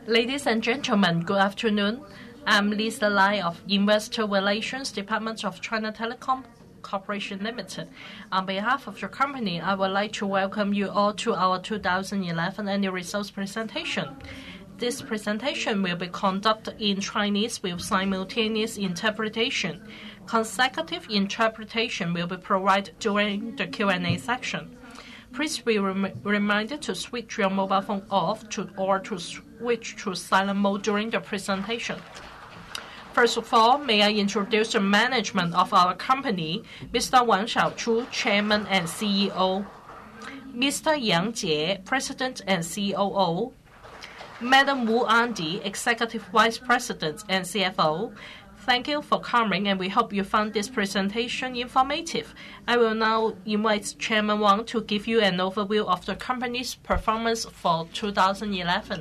Ladies and gentlemen, good afternoon. I'm Lisa Lai of Investor Relations Department of China Telecom Corporation Limited. On behalf of your company, I would like to welcome you all to our 2011 annual results presentation. This presentation will be conducted in Chinese with simultaneous interpretation. Consecutive interpretation will be provided during the Q&A section. Please be reminded to switch your mobile phone off or to switch to silent mode during the presentation. First of all, may I introduce the management of our company, Mr. Wang Xiaochu, Chairman and CEO, Mr. Yang Jie, President and COO, Madam Wu Andi, Executive Vice President and CFO. Thank you for coming, and we hope you found this presentation informative. I will now invite Chairman Wang to give you an overview of the company's performance for 2011.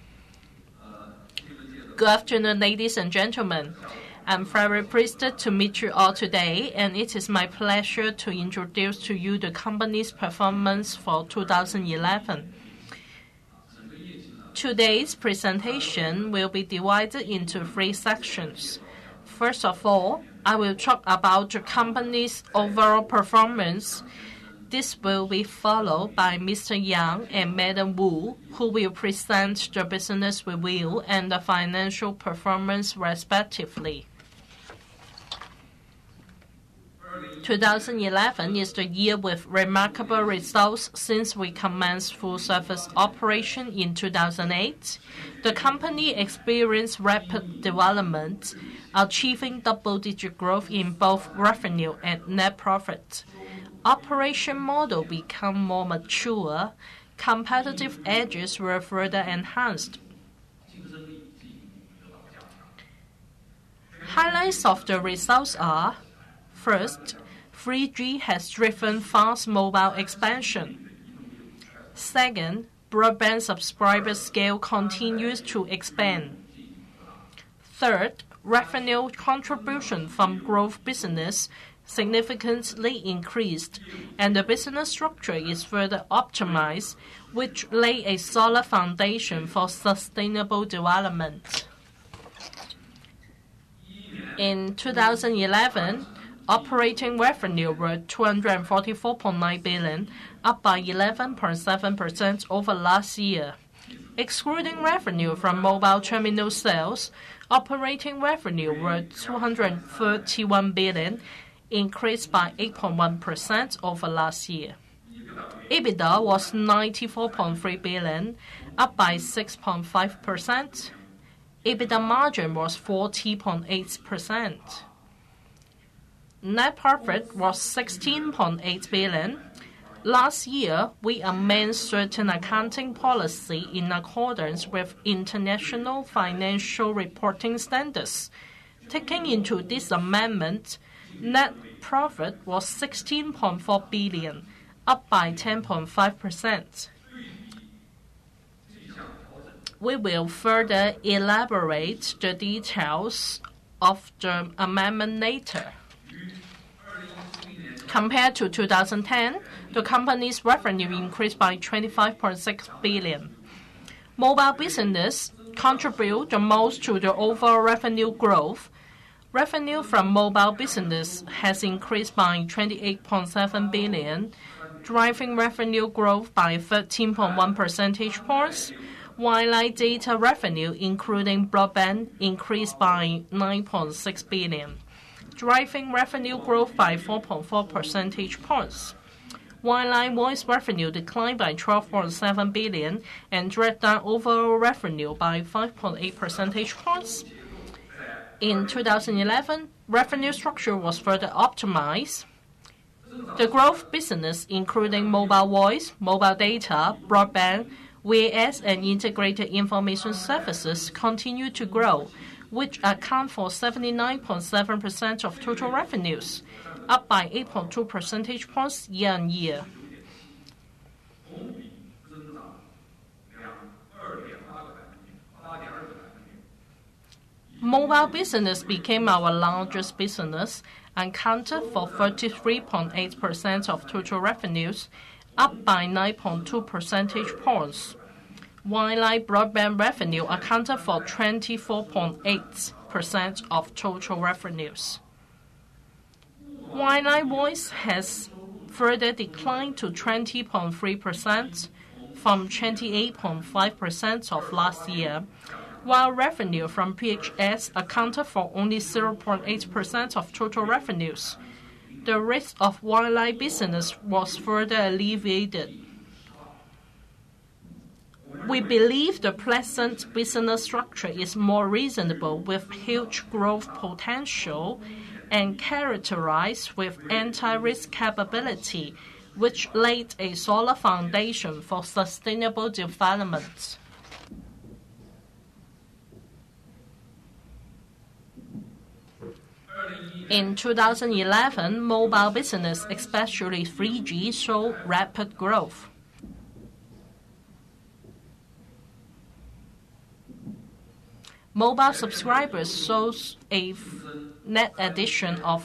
Good afternoon, ladies and gentlemen. I'm very pleased to meet you all today, and it is my pleasure to introduce to you the company's performance for 2011. Today's presentation will be divided into three sections. First of all, I will talk about the company's overall performance. This will be followed by Mr. Yang and Madam Wu, who will present the business review and the financial performance respectively. 2011 is the year with remarkable results since we commenced full service operation in 2008. The company experienced rapid development, achieving double-digit growth in both revenue and net profit. Operation model became more mature, competitive edges were further enhanced. Highlights of the results are: first, 3G has driven fast mobile expansion. Second, broadband subscriber scale continues to expand. Third, revenue contribution from growth business significantly increased, and the business structure is further optimized, which lay a solid foundation for sustainable development. In 2011, operating revenue were 244.9 billion, up by 11.7% over last year. Excluding revenue from mobile terminal sales, operating revenue were 231 billion, increased by 8.1% over last year. EBITDA was 94.3 billion, up by 6.5%. EBITDA margin was 40.8%. Net profit was 16.8 billion. Last year, we amended certain accounting policy in accordance with international financial reporting standards. Taking into this amendment, net profit was 16.4 billion, up by 10.5%. We will further elaborate the details of the amendment later. Compared to 2010, the company's revenue increased by 25.6 billion. Mobile business contribute the most to the overall revenue growth. Revenue from mobile business has increased by 28.7 billion, driving revenue growth by 13.1 percentage points, while data revenue, including broadband, increased by 9.6 billion, driving revenue growth by 4.4 percentage points. Wireline voice revenue declined by 12.7 billion and dragged down overall revenue by 5.8 percentage points. In 2011, revenue structure was further optimized. The growth business, including mobile voice, mobile data, broadband, VAS, and integrated information services, continue to grow, which account for 79.7% of total revenues, up by 8.2 percentage points year-on-year. Mobile business became our largest business and accounted for 33.8% of total revenues, up by 9.2 percentage points. Wireline broadband revenue accounted for 24.8% of total revenues. Wireline voice has further declined to 20.3% from 28.5% of last year, while revenue from PHS accounted for only 0.8% of total revenues. The risk of wireline business was further alleviated. We believe the present business structure is more reasonable with huge growth potential and characterized with anti-risk capability, which laid a solid foundation for sustainable development. In 2011, mobile business, especially 3G, showed rapid growth. Mobile subscribers saw a net addition of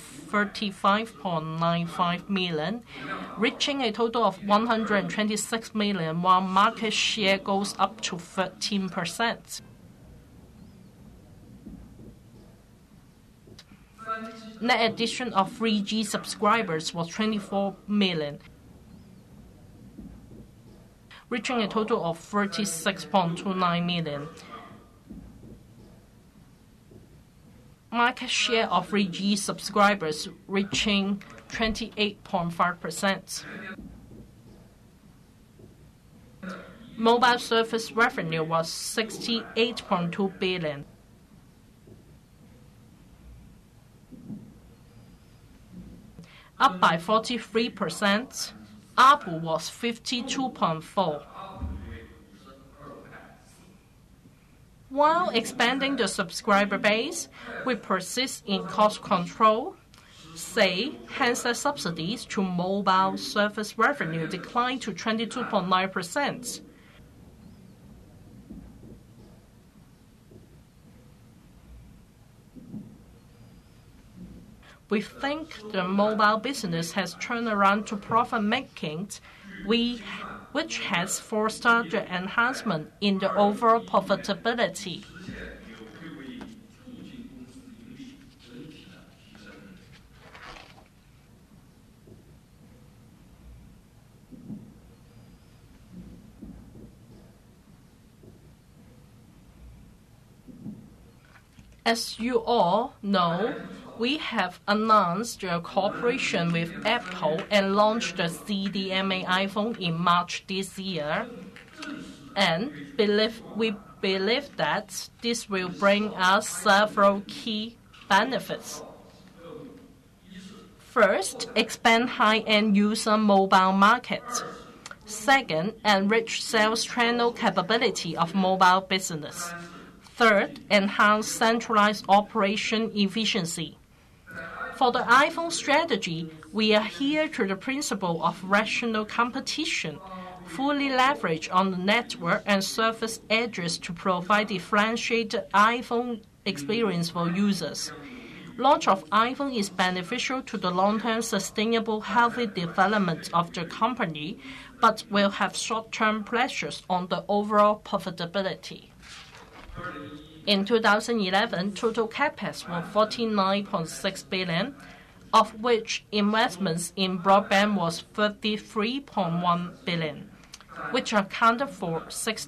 35.95 million, reaching a total of 126 million, while market share goes up to 13%. Net addition of 3G subscribers was 24 million, reaching a total of 36.29 million. Market share of 3G subscribers reaching 28.5%. Mobile service revenue was 68.2 billion. Up by 43%, ARPU was 52.4. While expanding the subscriber base, we persist in cost control. Say, handset subsidies to mobile service revenue declined to 22.9%. We think the mobile business has turned around to profit-making, which has fostered the enhancement in the overall profitability. As you all know, we have announced a cooperation with Apple and launched the CDMA iPhone in March this year. And we believe that this will bring us several key benefits. First, expand high-end user mobile market. Second, enrich sales channel capability of mobile business. Third, enhance centralized operation efficiency. For the iPhone strategy, we adhere to the principle of rational competition, fully leverage on the network and service edges to provide differentiated iPhone experience for users. Launch of iPhone is beneficial to the long-term sustainable healthy development of the company, but will have short-term pressures on the overall profitability. In 2011, total CapEx was 49.6 billion, of which investments in broadband was 33.1 billion, which accounted for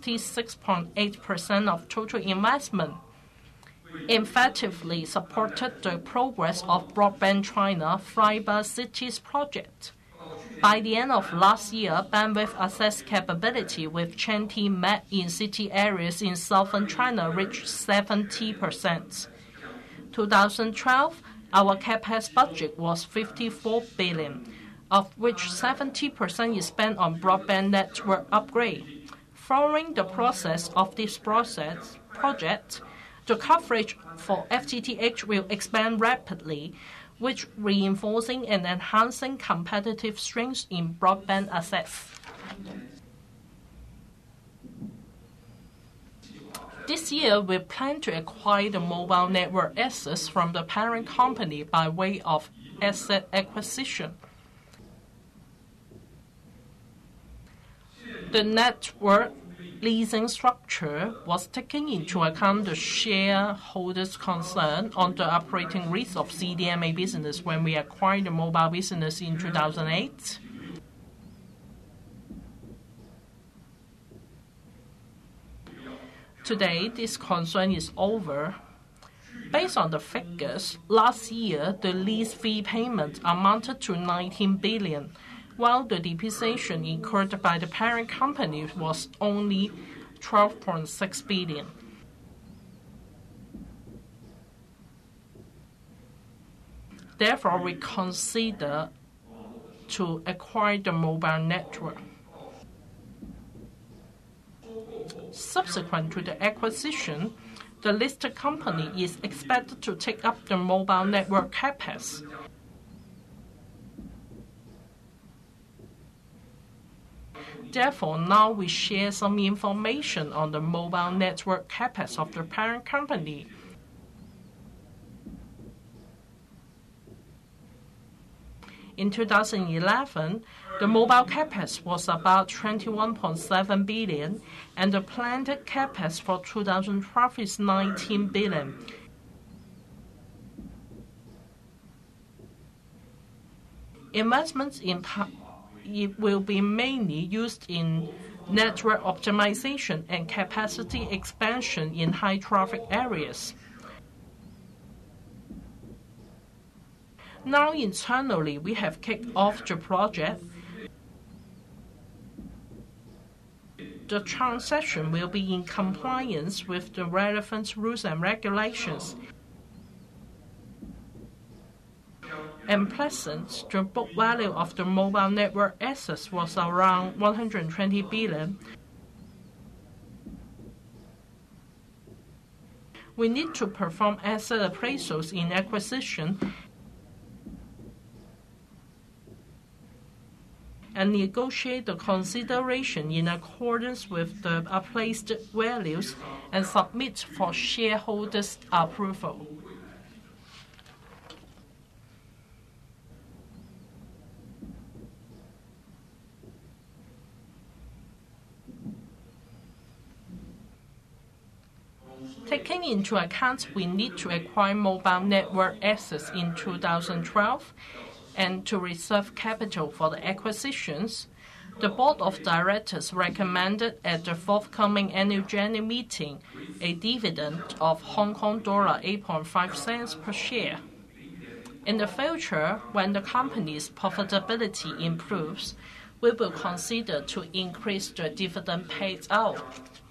66.8% of total investment. Effectively supported the progress of Broadband China Fiber Cities project. By the end of last year, bandwidth access capability with 20 Mbps in city areas in southern China reached 70%. 2012, our CapEx budget was 54 billion, of which 70% is spent on broadband network upgrade. Following the process of this project, the coverage for FTTH will expand rapidly, which reinforcing and enhancing competitive strengths in broadband access. This year, we plan to acquire the mobile network assets from the parent company by way of asset acquisition. The network leasing structure was taking into account the shareholders' concern on the operating risk of CDMA business when we acquired the mobile business in 2008? Today, this concern is over. Based on the figures, last year the lease fee payment amounted to 19 billion, while the depreciation incurred by the parent company was only 12.6 billion. Therefore, we consider to acquire the mobile network. Subsequent to the acquisition, the listed company is expected to take up the mobile network capex. Therefore, now we share some information on the mobile network capex of the parent company. In 2011, the mobile capex was about 21.7 billion, and the planned capex for 2012 is 19 billion. Investments it will be mainly used in network optimization and capacity expansion in high-traffic areas. Now internally, we have kicked off the project. The transaction will be in compliance with the relevant rules and regulations. And present, the book value of the mobile network assets was around 120 billion. We need to perform asset appraisals in acquisition and negotiate the consideration in accordance with the appraised values and submit for shareholders' approval. Taking into account we need to acquire mobile network assets in 2012 and to reserve capital for the acquisitions, the Board of Directors recommended at the forthcoming annual general meeting a dividend of Hong Kong dollar 8.5 cents per share. In the future, when the company's profitability improves, we will consider to increase the dividend paid out.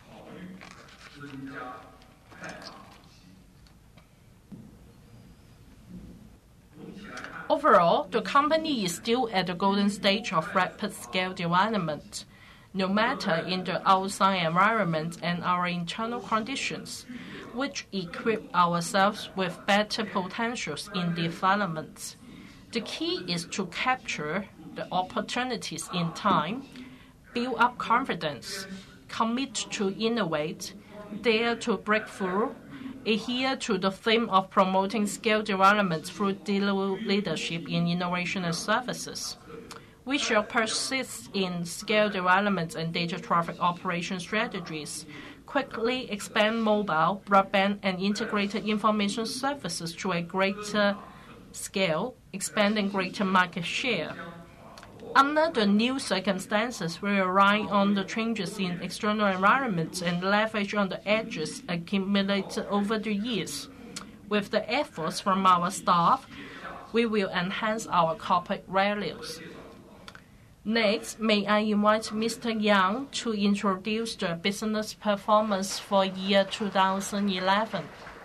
Overall, the company is still at the golden stage of rapid scale development. No matter in the outside environment and our internal conditions, which equip ourselves with better potentials in development. The key is to capture the opportunities in time, build up confidence, commit to innovate, dare to break through, adhere to the theme of promoting scale development through dealer leadership in innovation and services. We shall persist in scale development and data traffic operation strategies, quickly expand mobile, broadband, and integrated information services to a greater scale, expanding greater market share. Under the new circumstances, we rely on the changes in external environments and leverage on the edges accumulated over the years. With the efforts from our staff, we will enhance our corporate values. Next, may I invite Mr. Yang to introduce the business performance for year 2011.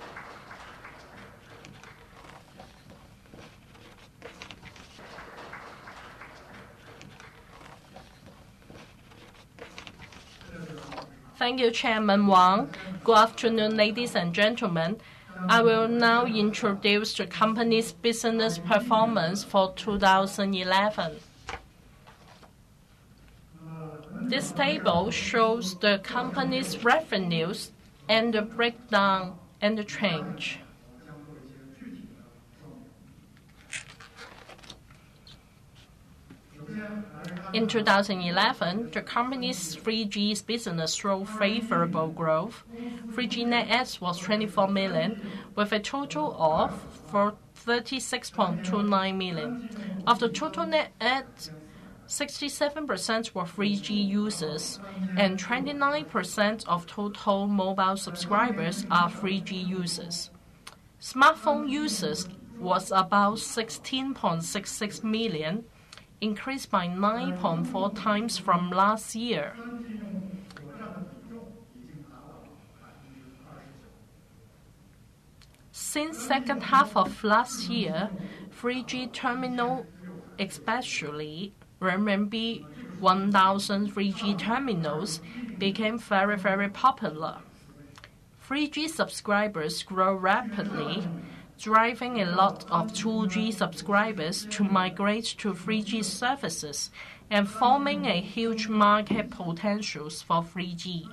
Thank you, Chairman Wang. Good afternoon, ladies and gentlemen. I will now introduce the company's business performance for 2011. This table shows the company's revenues and the breakdown and the change. In 2011, the company's 3G business showed favorable growth. 3G net adds was 24 million, with a total of 36.29 million. Of the total net adds, 67% were 3G users, and 29% of total mobile subscribers are 3G users. Smartphone users was about 16.66 million, increased by 9.4 times from last year. Since second half of last year, 3G terminal, especially RMB 1,000 3G terminals, became very popular. 3G subscribers grow rapidly, driving a lot of 2G subscribers to migrate to 3G services and forming a huge market potential for 3G.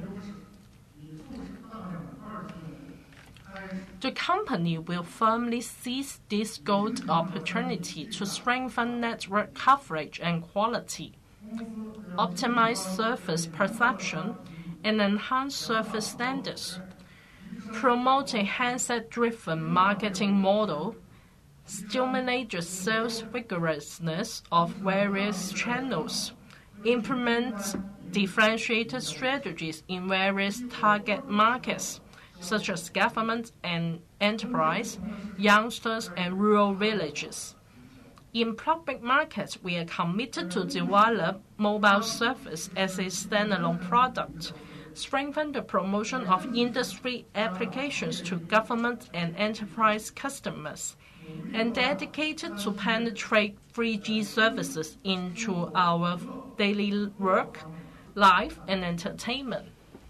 The company will firmly seize this gold opportunity to strengthen network coverage and quality, optimize service perception, and enhance service standards, promote a handset-driven marketing model, stimulate the sales vigorousness of various channels, implement differentiated strategies in various target markets, such as government and enterprise, youngsters, and rural villages. In public markets, we are committed to develop mobile service as a standalone product, strengthen the promotion of industry applications to government and enterprise customers, and dedicated to penetrate 3G services into our daily work, life, and entertainment.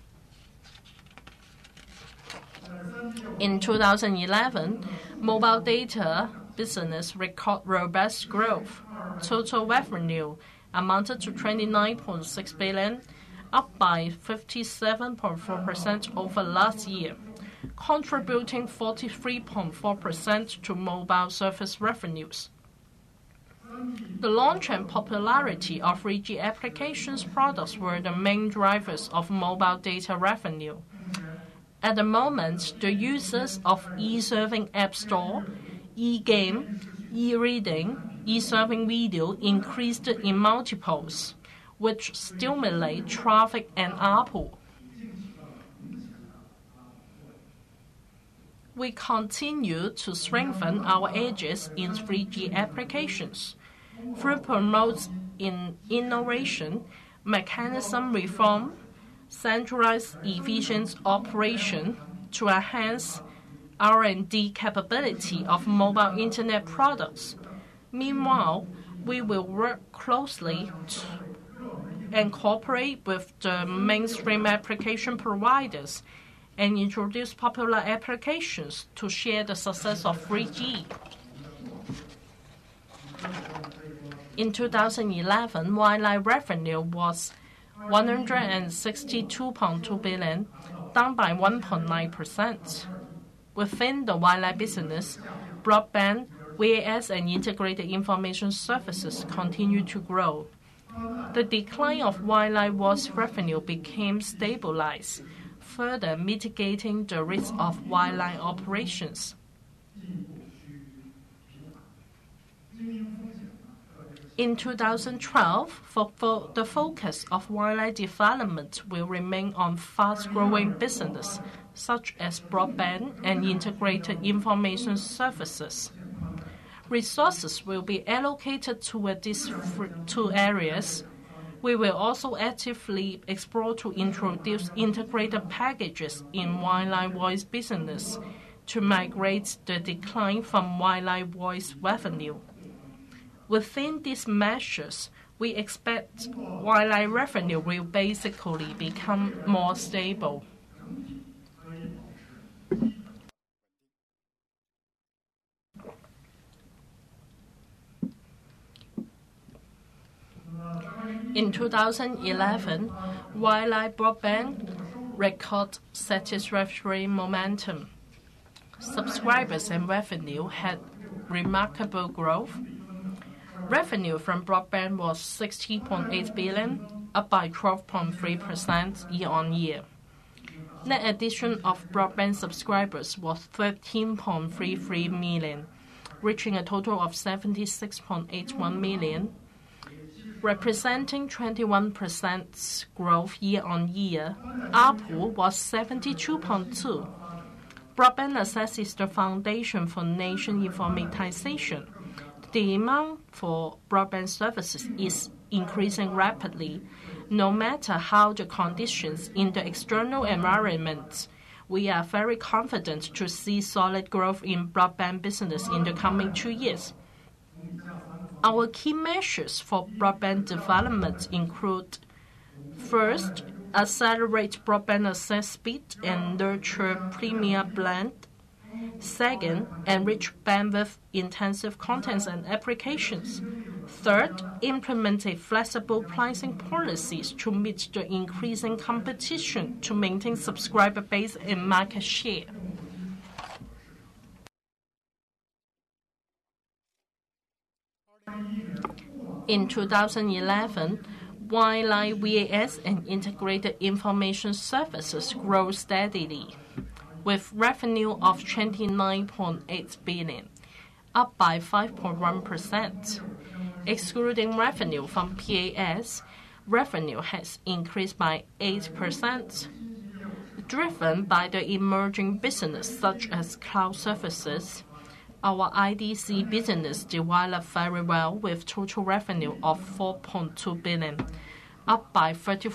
In 2011, mobile data business recorded robust growth. Total revenue amounted to 29.6 billion, up by 57.4% over last year, contributing 43.4% to mobile service revenues. The launch and popularity of 3G applications products were the main drivers of mobile data revenue. At the moment, the users of e-serving app store, e-game, e-reading, e-serving video increased in multiples, which stimulate traffic and ARPU. We continue to strengthen our edges in 3G applications through promotes in innovation, mechanism reform, centralized efficient operation to enhance R&D capability of mobile internet products. Meanwhile, we will work closely and cooperate with the mainstream application providers and introduce popular applications to share the success of 3G. In 2011, wildlife revenue was 162.2 billion, down by 1.9%. Within the wildlife business, broadband, VAS, and integrated information services continue to grow. The decline of wildlife voice revenue became stabilized, further mitigating the risk of wildlife operations. In 2012, the focus of wildlife development will remain on fast-growing business, such as broadband and integrated information services. Resources will be allocated toward these two areas. We will also actively explore to introduce integrated packages in wildlife voice business to migrate the decline from wildlife voice revenue. Within these measures, we expect wildlife revenue will basically become more stable. In 2011, wildlife broadband recorded satisfactory momentum. Subscribers and revenue had remarkable growth. Revenue from broadband was 60.8 billion, up by 12.3% year-on-year. Net addition of broadband subscribers was 13.33 million, reaching a total of 76.81 million, representing 21% growth year-on-year. ARPU was 72.2. Broadband access is the foundation for nation informatization. The demand for broadband services is increasing rapidly. No matter how the conditions in the external environment, we are very confident to see solid growth in broadband business in the coming 2 years. Our key measures for broadband development include: first, accelerate broadband access speed and nurture premier blend. Second, enrich bandwidth-intensive contents and applications. Third, implement a flexible pricing policies to meet the increasing competition to maintain subscriber base and market share. In 2011, wireline VAS and integrated information services grow steadily, with revenue of 29.8 billion, up by 5.1%. Excluding revenue from PAS, revenue has increased by 8%, driven by the emerging business such as cloud services. Our IDC business developed very well with total revenue of 4.2 billion, up by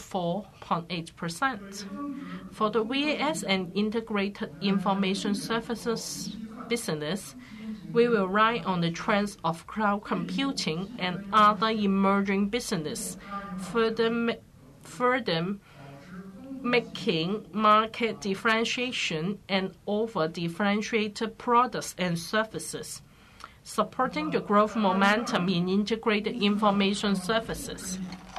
34.8%. For the VAS and integrated information services business, we will ride on the trends of cloud computing and other emerging business, further making market differentiation and over-differentiated products and services, supporting the growth momentum in integrated information services.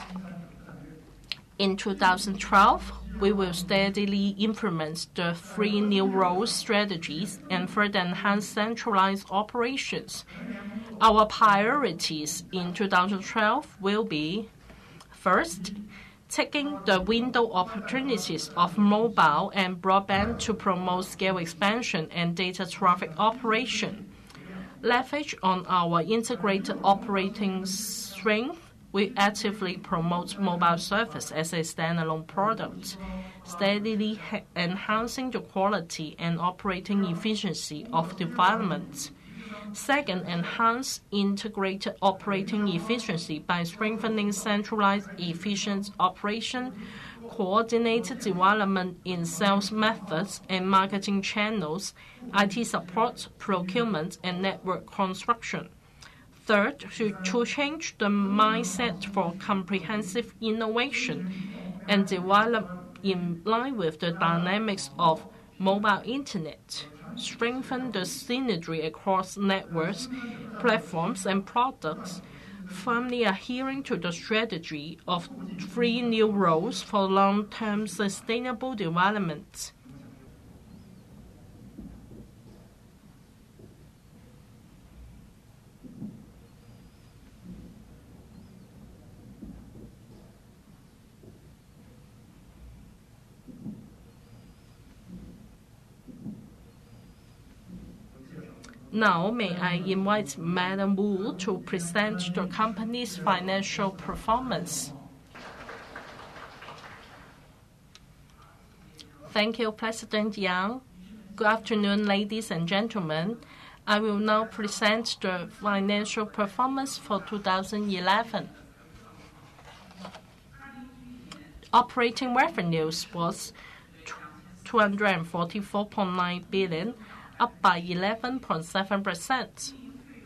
In 2012, we will steadily implement the 3 new roles strategies and further enhance centralized operations. Our priorities in 2012 will be: first, taking the window opportunities of mobile and broadband to promote scale expansion and data traffic operation. Leverage on our integrated operating strength, we actively promote mobile service as a standalone product, steadily enhancing the quality and operating efficiency of development. Second, enhance integrated operating efficiency by strengthening centralized efficient operation, coordinated development in sales methods and marketing channels, IT support, procurement, and network construction. Third, to change the mindset for comprehensive innovation and develop in line with the dynamics of mobile internet. Strengthen the synergy across networks, platforms, and products, firmly adhering to the strategy of 3 new roles for long-term sustainable development. Now, may I invite Madam Wu to present the company's financial performance. Thank you, President Yang. Good afternoon, ladies and gentlemen. I will now present the financial performance for 2011. Operating revenues was 244.9 billion, up by 11.7%.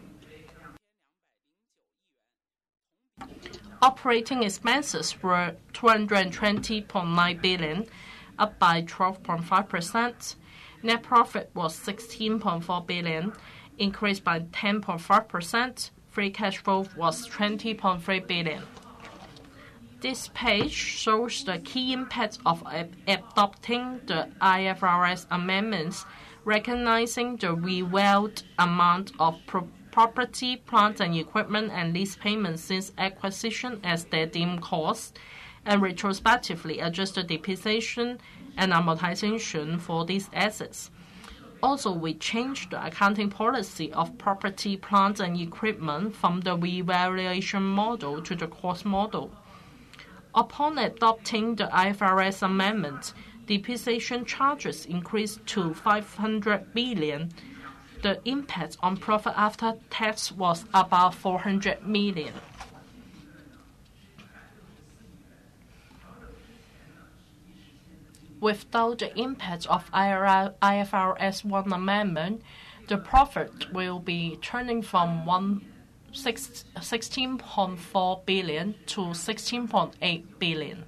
Operating expenses were 220.9 billion, up by 12.5%. Net profit was 16.4 billion, increased by 10.5%. Free cash flow was 20.3 billion. This page shows the key impacts of adopting the IFRS amendments, recognizing the revealed amount of property, plant and equipment, and lease payments since acquisition as their deemed costs, and retrospectively adjusted depreciation and amortization for these assets. Also, we changed the accounting policy of property, plant, and equipment from the revaluation model to the cost model. Upon adopting the IFRS amendment, depreciation charges increased to 500 billion. The impact on profit after tax was about 400 million. Without the impact of IFRS 1 amendment, the profit will be turning from 16.4 billion to 16.8 billion.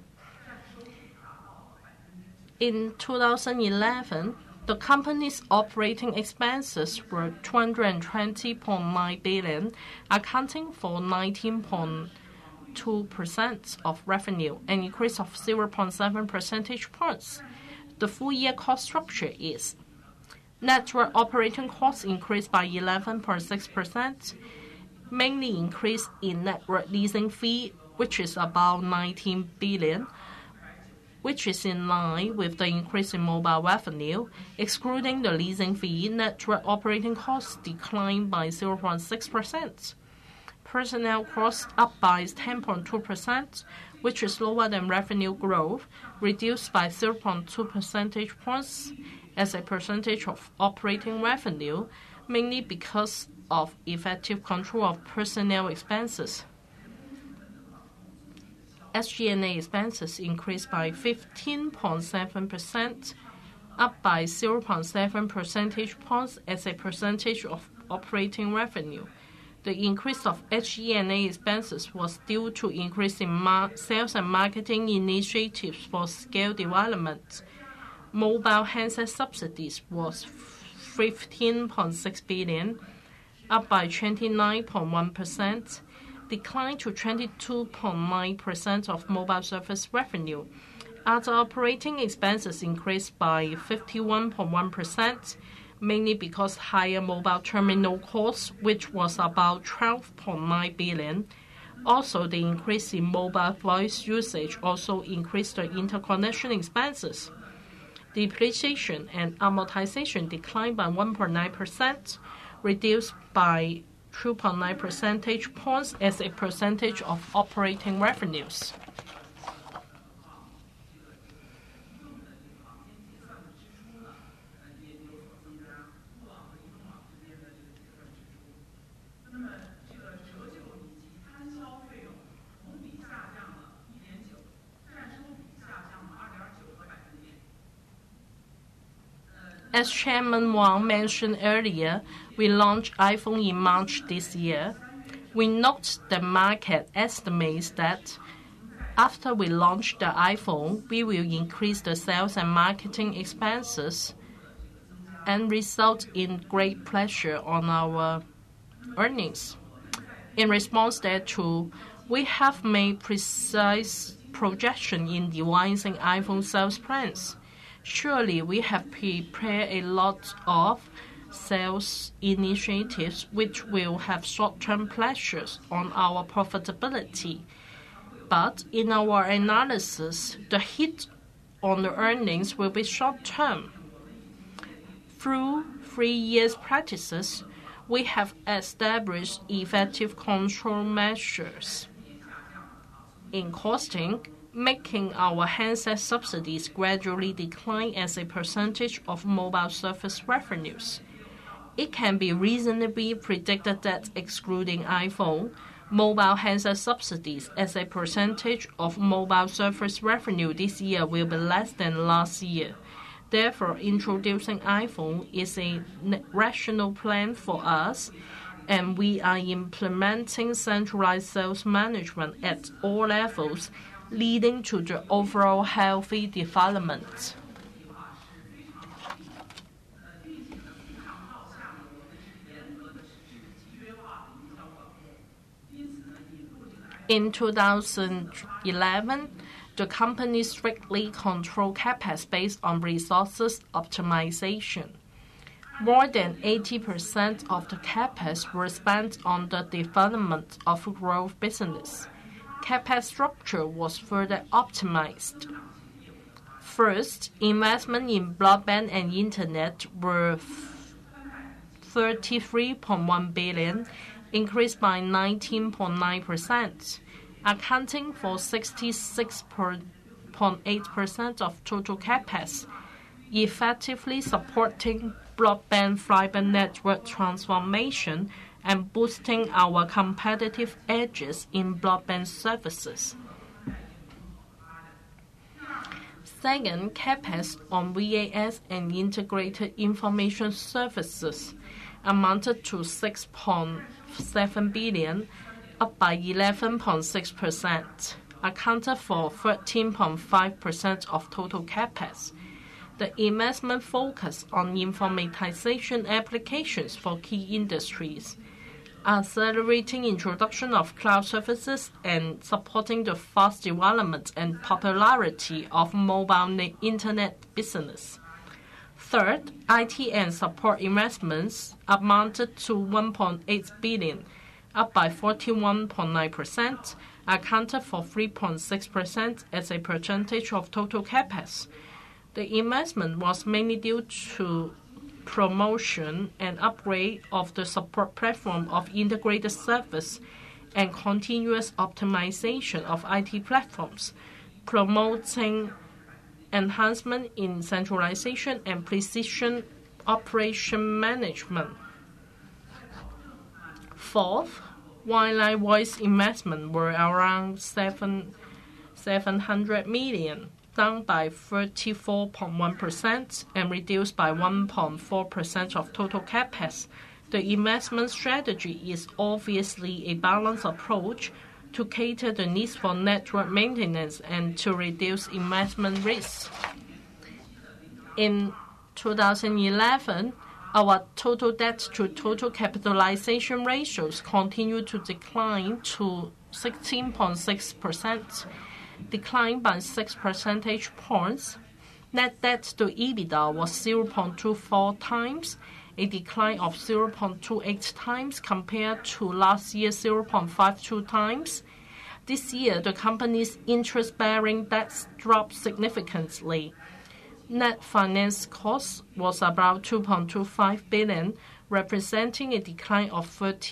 In 2011, the company's operating expenses were 220.9 billion, accounting for 19.2% of revenue, an increase of 0.7 percentage points. The full-year cost structure is: network operating costs increased by 11.6%, mainly increase in network leasing fee, which is about 19 billion, which is in line with the increase in mobile revenue. Excluding the leasing fee, network operating costs declined by 0.6%. Personnel costs up by 10.2%, which is lower than revenue growth, reduced by 0.2 percentage points as a percentage of operating revenue, mainly because of effective control of personnel expenses. SG&A expenses increased by 15.7%, up by 0.7 percentage points as a percentage of operating revenue. The increase of SG&A expenses was due to increase in sales and marketing initiatives for scale development. Mobile handset subsidies was 15.6 billion, up by 29.1%, declined to 22.9% of mobile service revenue. Other operating expenses increased by 51.1%, mainly because higher mobile terminal costs, which was about 12.9 billion. Also, the increase in mobile voice usage also increased the interconnection expenses. Depreciation and amortization declined by 1.9%, reduced by 2.9 percentage points as a percentage of operating revenues. As Chairman Wang mentioned earlier, we launched iPhone in March this year. We note the market estimates that after we launch the iPhone, we will increase the sales and marketing expenses and result in great pressure on our earnings. In response thereto, we have made precise projection in devising iPhone sales plans. Surely we have prepared a lot of sales initiatives which will have short-term pressures on our profitability. But in our analysis, the hit on the earnings will be short-term. Through 3 years' practices, we have established effective control measures in costing, making our handset subsidies gradually decline as a percentage of mobile service revenues. It can be reasonably predicted that excluding iPhone, mobile handset subsidies as a percentage of mobile service revenue this year will be less than last year. Therefore, introducing iPhone is a rational plan for us, and we are implementing centralized sales management at all levels, leading to the overall healthy development. In 2011, the company strictly controlled CapEx based on resources optimization. More than 80% of the CapEx were spent on the development of growth business. CapEx structure was further optimized. First, investment in broadband and internet were 33.1 billion, increased by 19.9%, accounting for 66.8% of total CapEx, effectively supporting broadband fiber network transformation and boosting our competitive edges in broadband services. Second, CapEx on VAS and integrated information services amounted to 6.7 billion, up by 11.6%, accounted for 13.5% of total CapEx. The investment focused on informatization applications for key industries, accelerating introduction of cloud services and supporting the fast development and popularity of mobile internet business. Third, IT and support investments amounted to 1.8 billion, up by 41.9%, accounted for 3.6% as a percentage of total CapEx. The investment was mainly due to promotion and upgrade of the support platform of integrated service and continuous optimization of IT platforms, promoting enhancement in centralization and precision operation management. Fourth, wireline voice investment were around 700 million, down by 34.1% and reduced by 1.4% of total CapEx. The investment strategy is obviously a balanced approach to cater the needs for network maintenance and to reduce investment risks. In 2011, our total debt to total capitalization ratios continued to decline to 16.6%, declined by 6 percentage points. Net debt to EBITDA was 0.24 times, a decline of 0.28 times compared to last year's 0.52 times. This year, the company's interest-bearing debts dropped significantly. Net finance cost was about 2.25 billion, representing a decline of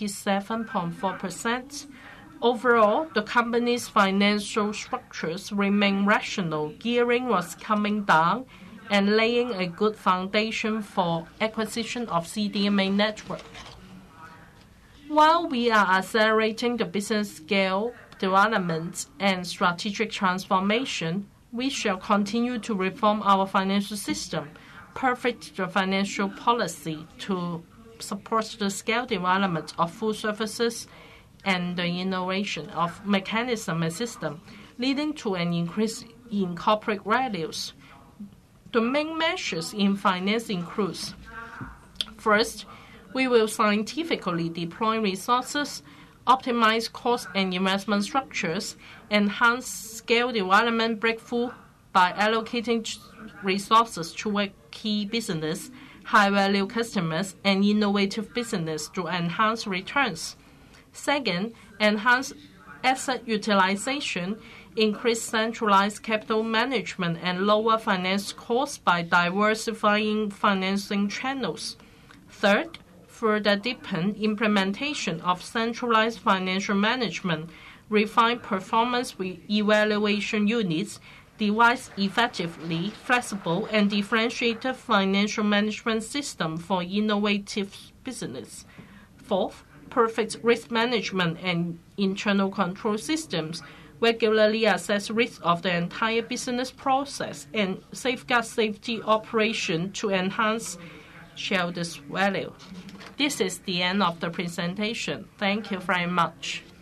37.4%. Overall, the company's financial structures remain rational. Gearing was coming down and laying a good foundation for acquisition of CDMA network. While we are accelerating the business scale development and strategic transformation, we shall continue to reform our financial system, perfect the financial policy to support the scale development of full services and the innovation of mechanism and system, leading to an increase in corporate values. The main measures in finance includes: first, we will scientifically deploy resources, optimize cost and investment structures, enhance scale development breakthrough by allocating resources toward key business, high-value customers, and innovative business to enhance returns. Second, enhance asset utilization, increase centralized capital management, and lower finance costs by diversifying financing channels. Third, further deepen implementation of centralized financial management, refine performance evaluation units, devise effectively flexible and differentiated financial management system for innovative business. Fourth, perfect risk management and internal control systems, regularly assess risk of the entire business process, and safeguard safety operation to enhance shareholders' value. This is the end of the presentation. Thank you very much.